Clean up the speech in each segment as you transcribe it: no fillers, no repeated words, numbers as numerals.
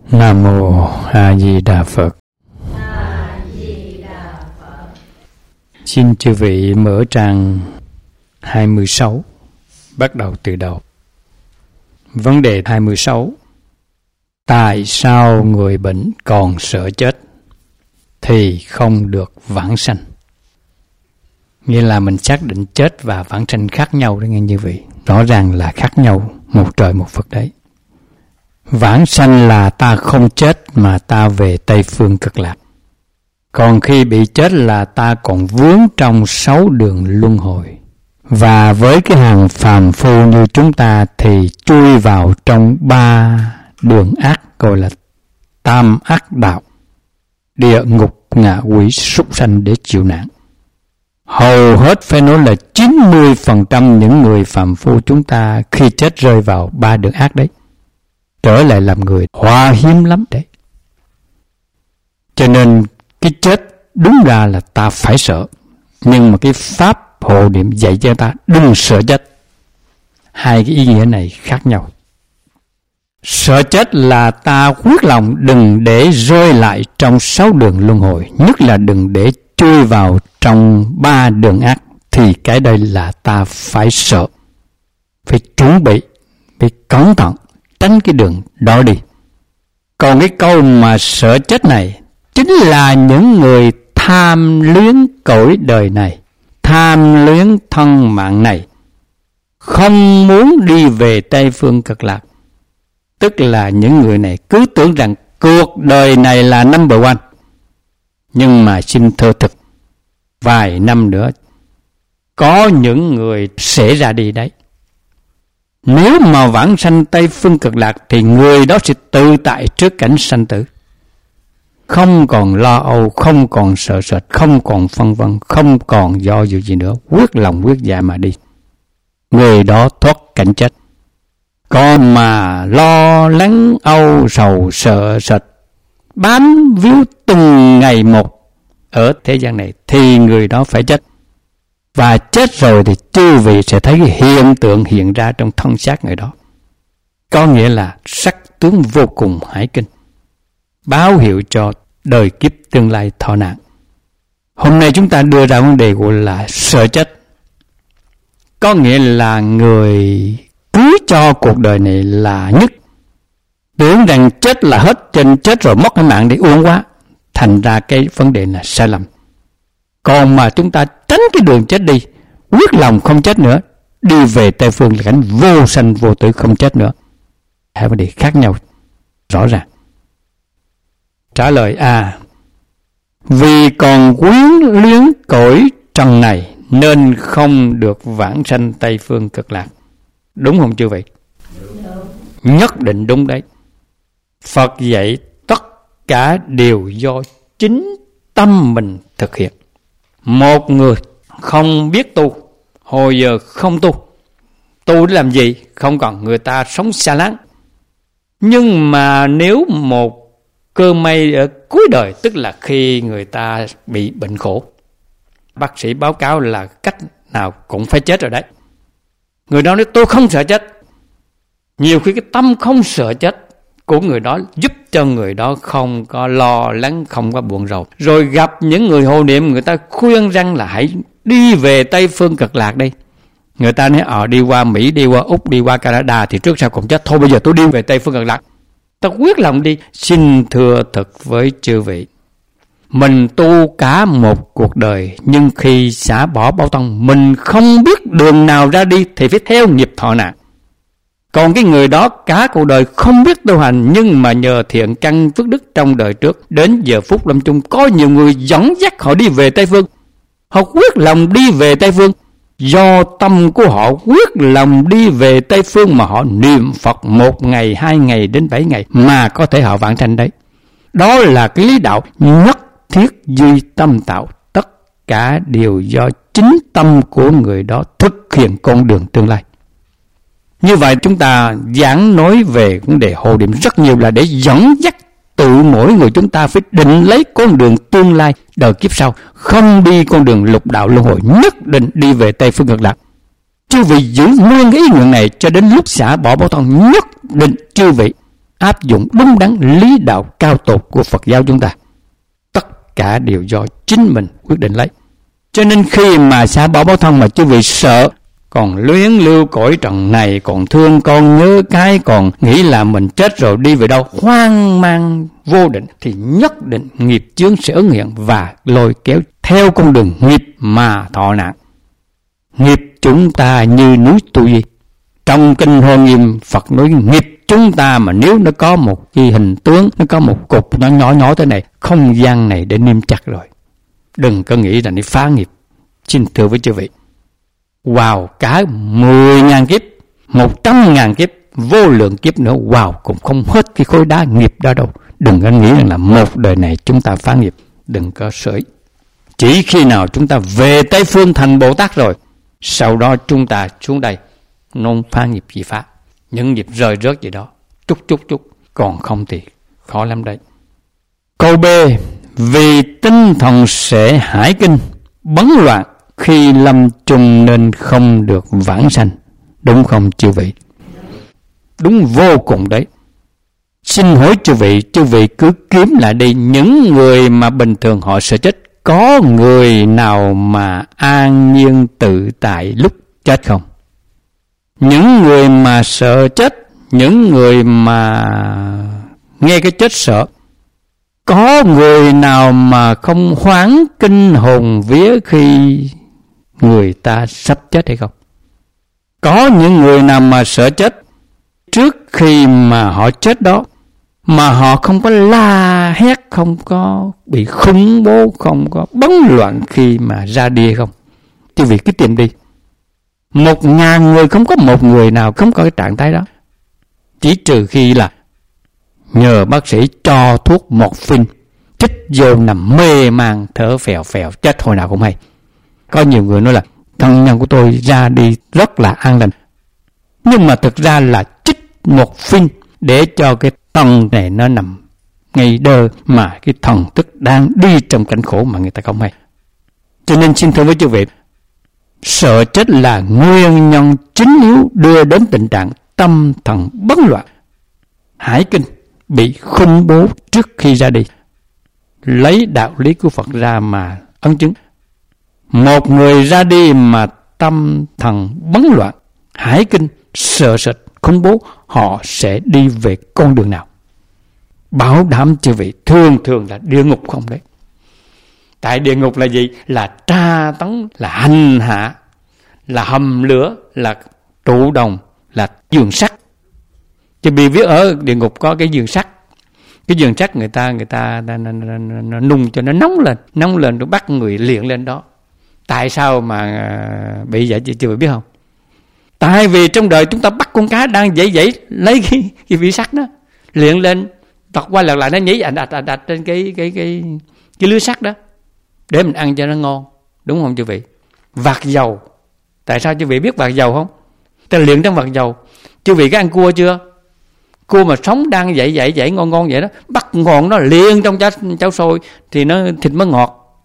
Nam Mô A Di Đà Phật. Xin chư vị mở trang 26, bắt đầu từ đầu. Vấn đề 26: tại sao người bệnh còn sợ chết thì không được vãng sanh? Nghĩa là mình xác định chết và vãng sanh khác nhau đó nghe như vậy. Rõ ràng là khác nhau, một trời một vực đấy. Vãng sanh là ta không chết mà ta về Tây Phương Cực Lạc. Còn khi bị chết là ta còn vướng trong 6 đường luân hồi. Và với cái hàng phàm phu như chúng ta thì chui vào trong 3 đường ác, gọi là tam ác đạo, địa ngục, ngạ quỷ, súc sanh để chịu nạn. Hầu hết phải nói là 90% những người phàm phu chúng ta khi chết rơi vào 3 đường ác đấy, trở lại làm người hoa hiếm lắm đấy. Cho nên cái chết đúng ra là ta phải sợ, nhưng mà cái pháp hộ niệm dạy cho ta đừng sợ chết. Hai cái ý nghĩa này khác nhau. Sợ chết là ta quyết lòng đừng để rơi lại trong 6 đường luân hồi, nhất là đừng để chui vào trong 3 đường ác, thì cái đây là ta phải sợ, phải chuẩn bị, phải cẩn thận, tránh cái đường đó đi. Còn cái câu mà sợ chết này chính là những người tham luyến cõi đời này, tham luyến thân mạng này, không muốn đi về Tây Phương Cực Lạc. Tức là những người này cứ tưởng rằng cuộc đời này là number one. Nhưng mà xin thưa thực, vài năm nữa có những người sẽ ra đi đấy. Nếu mà vãng sanh Tây Phương Cực Lạc thì người đó sẽ tự tại trước cảnh sanh tử, không còn lo âu, không còn sợ sệt, không còn phân vân, không còn do dự gì nữa, quyết lòng quyết dạ mà đi. Người đó thoát cảnh chết. Còn mà lo lắng âu sầu sợ sệt, bám víu từng ngày một ở thế gian này thì người đó phải chết. Và chết rồi thì chư vị sẽ thấy cái hiện tượng hiện ra trong thân xác người đó. Có nghĩa là sắc tướng vô cùng hải kinh, báo hiệu cho đời kiếp tương lai thọ nạn. Hôm nay chúng ta đưa ra vấn đề gọi là sợ chết. Có nghĩa là người cứ cho cuộc đời này là nhất, tưởng rằng chết là hết, trên chết rồi mất cái mạng để uổng quá. Thành ra cái vấn đề là sai lầm. Còn mà chúng ta tránh cái đường chết đi, quyết lòng không chết nữa, đi về Tây Phương là cảnh vô sanh vô tử, không chết nữa. Hai vấn đề khác nhau rõ ràng. Trả lời A: vì còn quyến luyến cõi trần này nên không được vãng sanh Tây Phương Cực Lạc. Đúng không chư vị? Nhất định đúng đấy. Phật dạy tất cả đều do chính tâm mình thực hiện. Một người không biết tu, hồi giờ không tu, tu để làm gì? Không còn, người ta sống xa láng. Nhưng mà nếu một cơ may ở cuối đời, tức là khi người ta bị bệnh khổ, bác sĩ báo cáo là cách nào cũng phải chết rồi đấy, người đó nói tôi không sợ chết. Nhiều khi cái tâm không sợ chết của người đó giúp cho người đó không có lo lắng, không có buồn rầu. Rồi gặp những người hộ niệm, người ta khuyên rằng là hãy đi về Tây Phương Cực Lạc đi. Người ta nói đi qua Mỹ, đi qua Úc, đi qua Canada thì trước sau cũng chết. Thôi bây giờ tôi đi về Tây Phương Cực Lạc, ta quyết lòng đi. Xin thưa thật với chư vị, mình tu cả một cuộc đời, nhưng khi xả bỏ báo tông, mình không biết đường nào ra đi thì phải theo nghiệp thọ nạn. Còn cái người đó cả cuộc đời không biết tu hành, nhưng mà nhờ thiện căn phước đức trong đời trước, đến giờ phút lâm chung có nhiều người dẫn dắt họ đi về Tây Phương. Họ quyết lòng đi về Tây Phương, do tâm của họ quyết lòng đi về Tây Phương mà họ niệm Phật 1 ngày, 2 ngày đến 7 ngày mà có thể họ vãng sanh đấy. Đó là cái lý đạo nhất thiết duy tâm tạo, tất cả đều do chính tâm của người đó thực hiện con đường tương lai. Như vậy chúng ta giảng nói về vấn đề hộ niệm rất nhiều là để dẫn dắt tự mỗi người chúng ta phải định lấy con đường tương lai đời kiếp sau, không đi con đường lục đạo luân hồi, nhất định đi về Tây Phương Cực Lạc. Chư vị giữ nguyên cái ý nguyện này cho đến lúc xả bỏ báo thân, nhất định chư vị áp dụng đúng đắn lý đạo cao tột của Phật giáo chúng ta. Tất cả đều do chính mình quyết định lấy. Cho nên khi mà xả bỏ báo thân mà chư vị sợ, còn luyến lưu cõi trần này, còn thương con nhớ cái, còn nghĩ là mình chết rồi đi về đâu, hoang mang vô định, thì nhất định nghiệp chướng sẽ ứng hiện và lôi kéo theo con đường nghiệp mà thọ nạn. Nghiệp chúng ta như núi Tu Di. Trong kinh Hoa Nghiêm, Phật nói nghiệp chúng ta mà nếu nó có một cái hình tướng, nó có một cục nhỏ nhỏ thế này, không gian này để niêm chặt rồi. Đừng có nghĩ là đi phá nghiệp. Xin thưa với chư vị, wow, cả 10.000 kiếp, 100.000 kiếp, vô lượng kiếp nữa, wow, cũng không hết cái khối đá nghiệp đó đâu. Đừng có nghĩ rằng là một đời này chúng ta phá nghiệp. Đừng có sởi. Chỉ khi nào chúng ta về Tây Phương thành Bồ Tát rồi, sau đó chúng ta xuống đây non phá nghiệp gì phá. Những nghiệp rơi rớt gì đó, chút, còn không thì khó lắm đấy. Câu B, vì tinh thần sẽ hải kinh, bấn loạn, khi lâm chung nên không được vãng sanh. Đúng không chư vị? Đúng vô cùng đấy. Xin hỏi chư vị cứ kiếm lại đi, những người mà bình thường họ sợ chết, có người nào mà an nhiên tự tại lúc chết không? Những người mà sợ chết, những người mà nghe cái chết sợ, có người nào mà không hoảng kinh hồn vía khi người ta sắp chết hay không? Có những người nào mà sợ chết trước khi mà họ chết đó, mà họ không có la hét, không có bị khủng bố, không có bấn loạn khi mà ra đi hay không? Chứ vì cái tìm đi, 1.000 người không có một người nào không có cái trạng thái đó. Chỉ trừ khi là nhờ bác sĩ cho thuốc morphine, chích vô nằm mê man, thở phèo phèo, chết hồi nào cũng hay. Có nhiều người nói là thân nhân của tôi ra đi rất là an lành, nhưng mà thực ra là chích morphine để cho cái thân này nó nằm ngay đơ, mà cái thần thức đang đi trong cảnh khổ mà người ta không hay. Cho nên xin thưa với quý vị, sợ chết là nguyên nhân chính yếu đưa đến tình trạng tâm thần bấn loạn, hải kinh, bị khủng bố trước khi ra đi. Lấy đạo lý của Phật ra mà ấn chứng. Một người ra đi mà tâm thần bấn loạn, hải kinh, sợ sệt, khủng bố, họ sẽ đi về con đường nào? Bảo đảm chư vị, thường là địa ngục không đấy. Tại địa ngục là gì? Là tra tấn, là hành hạ, là hầm lửa, là trụ đồng, là giường sắt. Chứ bị viết ở địa ngục có cái giường sắt. Cái giường sắt người ta nó nung cho nó nóng lên rồi bắt người liền lên đó. Tại sao mà bị vậy chưa biết không? Tại vì trong đời chúng ta bắt con cá đang dãy lấy cái vị sắt đó, liền lên, tọt qua lật lại nó nhảy ạch trên cái lưới sắt đó để mình ăn cho nó ngon, đúng không chư vị? Vạc dầu, tại sao chư vị biết vạc dầu không? Ta luyện trong vạc dầu. Chư vị có ăn cua chưa? Cua mà sống đang dậy ngon vậy đó, bắt ngon nó liền trong chảo sôi thì nó thịt mới ngọt.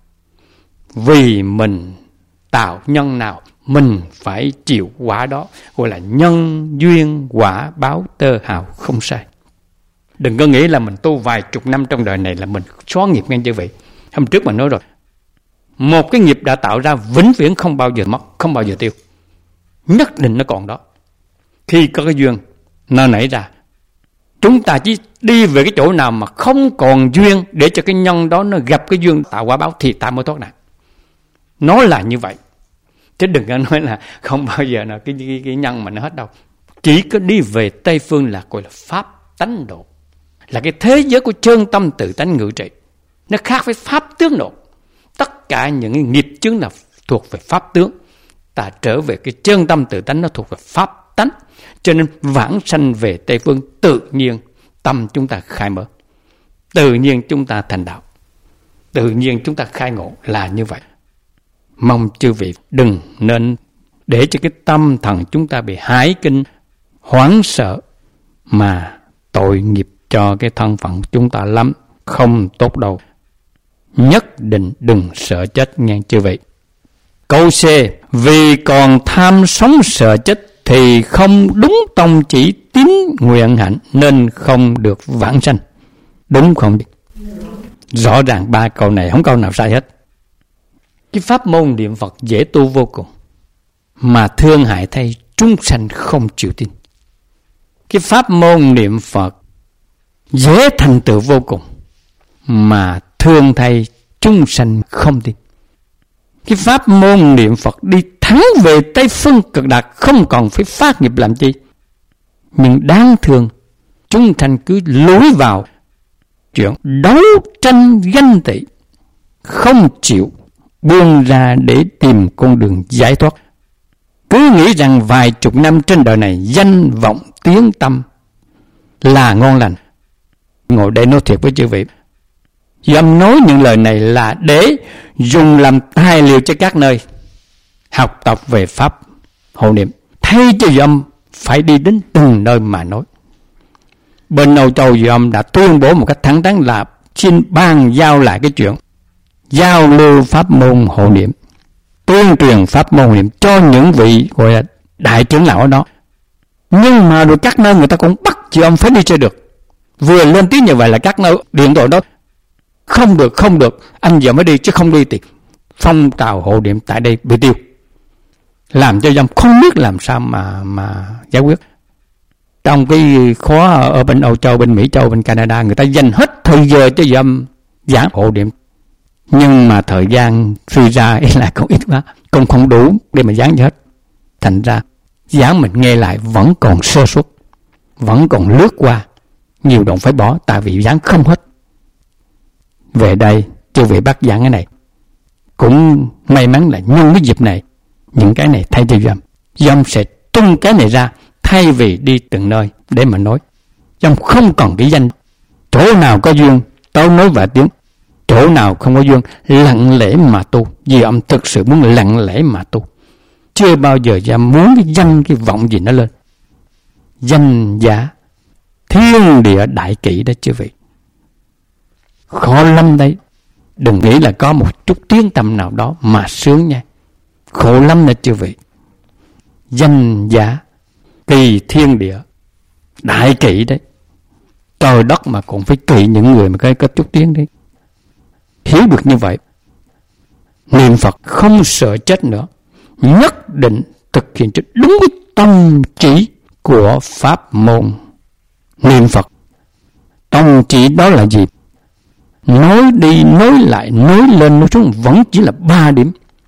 Vì mình tạo nhân nào, mình phải chịu quả đó, gọi là nhân duyên quả báo tơ hào, không sai. Đừng có nghĩ là mình tu vài chục năm trong đời này là mình xóa nghiệp nghe chư vị. Hôm trước mình nói rồi, một cái nghiệp đã tạo ra vĩnh viễn không bao giờ mất, không bao giờ tiêu, nhất định nó còn đó. Khi có cái duyên nó nảy ra, chúng ta chỉ đi về cái chỗ nào mà không còn duyên để cho cái nhân đó nó gặp cái duyên tạo quả báo thì ta mới thoát nạn. Nó là như vậy, chứ đừng có nói là không bao giờ là cái nhân mà nó hết đâu. Chỉ có đi về Tây Phương là gọi là pháp tánh độ, là cái thế giới của chân tâm tự tánh ngự trị. Nó khác với pháp tướng độ. Tất cả những cái nghiệp chướng là thuộc về pháp tướng. Ta trở về cái chân tâm tự tánh, nó thuộc về pháp tánh. Cho nên vãng sanh về Tây Phương, tự nhiên tâm chúng ta khai mở, tự nhiên chúng ta thành đạo, tự nhiên chúng ta khai ngộ, là như vậy. Mong chư vị đừng nên để cho cái tâm thần chúng ta bị hải kinh, hoảng sợ mà tội nghiệp cho cái thân phận chúng ta lắm, không tốt đâu. Nhất định đừng sợ chết nghe chư vị. Câu C, vì còn tham sống sợ chết thì không đúng tông chỉ tín nguyện hạnh nên không được vãng sanh. Đúng không? Rõ ràng 3 câu này không câu nào sai hết. Cái pháp môn niệm Phật dễ tu vô cùng, mà thương hại thay chúng sanh không chịu tin. Cái pháp môn niệm Phật dễ thành tựu vô cùng, mà thương thay chúng sanh không tin. Cái pháp môn niệm Phật đi thẳng về Tây Phương Cực Lạc, không còn phải phát nghiệp làm chi. Nhưng đáng thương, chúng sanh cứ lối vào chuyện đấu tranh ganh tị, không chịu buông ra để tìm con đường giải thoát. Cứ nghĩ rằng vài chục năm trên đời này danh vọng tiếng tâm là ngon lành. Ngồi đây nói thiệt với chư vị, dâm nói những lời này là để dùng làm tài liệu cho các nơi học tập về pháp hộ niệm, thay cho dâm phải đi đến từng nơi mà nói. Bên Âu Châu dâm đã tuyên bố một cách thẳng thắn là xin ban giao lại cái chuyện giao lưu pháp môn hộ niệm, tuyên truyền pháp môn hộ niệm cho những vị gọi là đại trưởng lão ở đó. Nhưng mà rồi các nơi người ta cũng bắt chị ông phải đi chơi được. Vừa lên tiếng như vậy là các nơi điện thoại đó không được, anh giờ mới đi chứ không đi thì phong trào hộ niệm tại đây bị tiêu, làm cho dâm không biết làm sao mà giải quyết. Trong cái khóa ở bên Âu Châu, bên Mỹ Châu, bên Canada, người ta dành hết thời giờ cho dâm giảng hộ niệm, nhưng mà thời gian suy ra là còn ít quá, cũng không đủ để mà giảng hết. Thành ra giảng mình nghe lại vẫn còn sơ suất, vẫn còn lướt qua, nhiều đoạn phải bỏ tại vì giảng không hết. Về đây chư vị bắt giảng cái này, cũng may mắn là nhân cái dịp này, những cái này thay cho dâm sẽ tung cái này ra, thay vì đi từng nơi để mà nói. Dâm không còn cái danh, chỗ nào có duyên tao nói vài tiếng, chỗ nào không có duyên lặng lẽ mà tu, vì ông thực sự muốn lặng lẽ mà tu, chưa bao giờ dâm muốn cái danh cái vọng gì nó lên. Danh giả thiên địa đại kỷ đó chư vị, khó lắm đấy. Đừng nghĩ là có một chút tiếng tăm nào đó mà sướng nha, khổ lắm đó chư vị. Danh giả kỳ thiên địa đại kỷ đấy, trời đất mà cũng phải kỵ những người mà có chút tiếng đấy. Hiểu được như vậy, niệm Phật không sợ chết nữa, nhất định thực hiện cho đúng cái tâm chỉ của pháp môn niệm Phật. Tâm chỉ đó là gì? Nói đi nói lại, nói lên nói xuống vẫn chỉ là 3 điểm.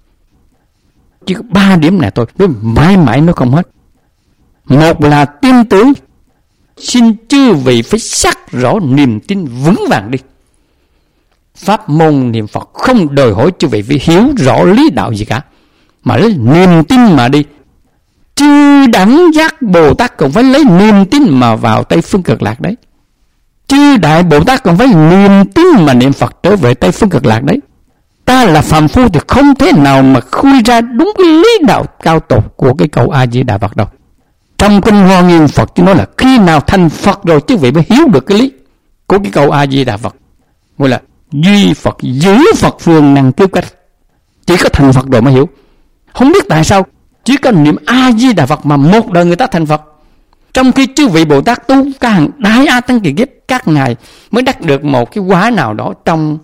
Chỉ có 3 điểm này thôi, mãi mãi nó không hết. Một là tin tưởng, xin chư vị phải xác rõ niềm tin vững vàng đi. Pháp môn niệm Phật không đòi hỏi chư vị phải hiểu rõ lý đạo gì cả, mà lấy niềm tin mà đi. Chư đẳng giác Bồ Tát cũng phải lấy niềm tin mà vào Tây Phương Cực Lạc đấy. Chư Đại Bồ Tát còn phải niềm tin mà niệm Phật trở về Tây Phương Cực Lạc đấy. Ta là phàm phu thì không thể nào mà khui ra đúng cái lý đạo cao tột của cái câu A Di Đà Phật đâu. Trong kinh Hoa Nghiêm Phật chỉ nói là khi nào thành Phật rồi chứ vị mới hiểu được cái lý của cái câu A Di Đà Phật. Gọi là duy Phật giữ Phật phương năng kiếp cách. Chỉ có thành Phật rồi mới hiểu. Không biết tại sao chỉ có niệm A Di Đà Phật mà một đời người ta thành Phật, trong khi chư vị Bồ Tát tu cả hàng đại A Tăng Kỳ kiếp, các ngài mới đắc được một cái quả nào đó trong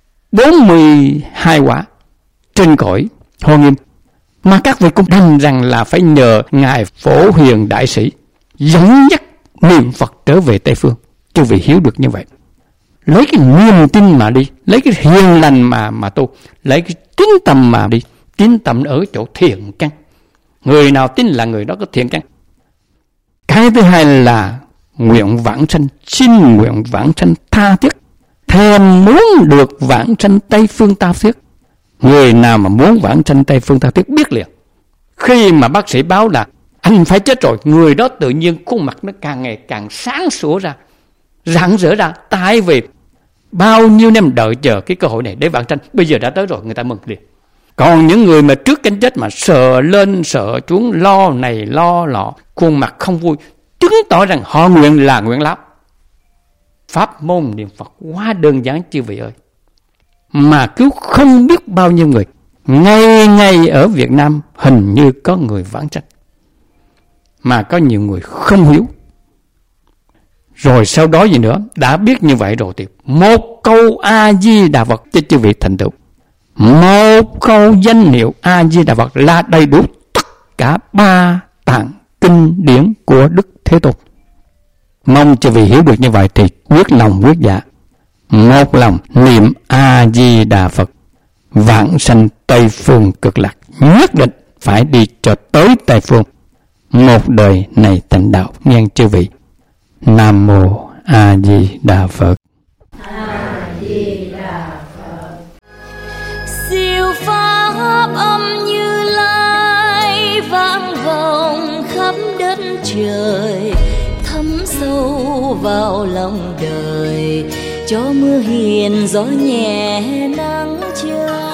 42 quả trên cõi Hoa Nghiêm, mà các vị cũng đành rằng là phải nhờ ngài Phổ Hiền Đại Sĩ dẫn dắt niệm Phật trở về Tây Phương. Chư vị hiểu được như vậy, lấy cái niềm tin mà đi, lấy cái hiền lành mà tu, lấy cái tín tâm mà đi. Tín tâm ở chỗ thiện căn, người nào tin là người đó có thiện căn. Cái thứ hai là nguyện vãng sanh, xin nguyện vãng sanh tha thiết, thèm muốn được vãng sanh Tây Phương tha thiết. Người nào mà muốn vãng sanh Tây Phương tha thiết biết liền. Khi mà bác sĩ báo là anh phải chết rồi, người đó tự nhiên khuôn mặt nó càng ngày càng sáng sủa ra, rạng rỡ ra. Tại vì bao nhiêu năm đợi chờ cái cơ hội này để vãng sanh, bây giờ đã tới rồi, người ta mừng liền. Còn những người mà trước cánh chết mà sợ lên sợ xuống, lo này lo lọ, khuôn mặt không vui, chứng tỏ rằng họ nguyện là nguyện lắm. Pháp môn niệm Phật quá đơn giản chư vị ơi, mà cứu không biết bao nhiêu người. Ngay ở Việt Nam hình như có người vãng sanh, mà có nhiều người không hiểu, Rồi sau đó gì nữa? Đã biết như vậy rồi thì một câu A-di-đà Phật cho chư vị thành tựu. Một câu danh hiệu A-di-đà Phật là đầy đủ tất cả 3 tạng kinh điển của Đức Thế Tôn. Mong chư vị hiểu được như vậy thì quyết lòng quyết dạ, một lòng niệm A-di-đà Phật, vãng sanh Tây Phương Cực Lạc, nhất định phải đi cho tới Tây Phương, một đời này thành đạo nghe chư vị. Nam mô A Di Đà Phật. A Di Đà Phật. Siêu pháp âm Như Lai vang vọng khắp đất trời, thấm sâu vào lòng đời, cho mưa hiền gió nhẹ nắng trời.